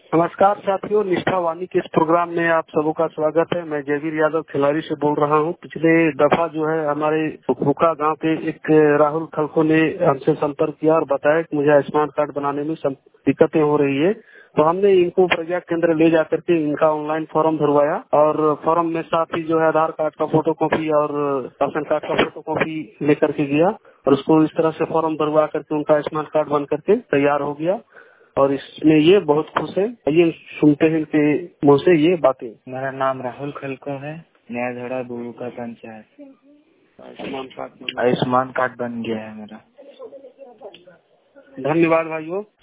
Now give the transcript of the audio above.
नमस्कार साथियों, निष्ठा वाणी के इस प्रोग्राम में आप सबों का स्वागत है। मैं जयवीर यादव खिलाड़ी से बोल रहा हूं। पिछले दफा जो है हमारे भूखा गांव के एक राहुल खलको ने हमसे संपर्क किया और बताया कि मुझे आयुष्मान कार्ड बनाने में दिक्कतें हो रही है। तो हमने इनको प्रज्ञा केंद्र ले जाकर के इनका ऑनलाइन फॉर्म भरवाया और फॉर्म में साथ ही जो है आधार कार्ड का फोटोकॉपी और राशन कार्ड का फोटोकॉपी लेकर के गया और उसको इस तरह से फॉर्म भरवा करके उनका आयुष्मान कार्ड बन करके तैयार हो गया और इसमें ये बहुत खुश है। ये सुनते हैं इनके मुँह से ये बातें। मेरा नाम राहुल खलको है, नया झोड़ा बुबू का पंचायत। आयुष्मान कार्ड बन गया है मेरा। धन्यवाद भाइयों।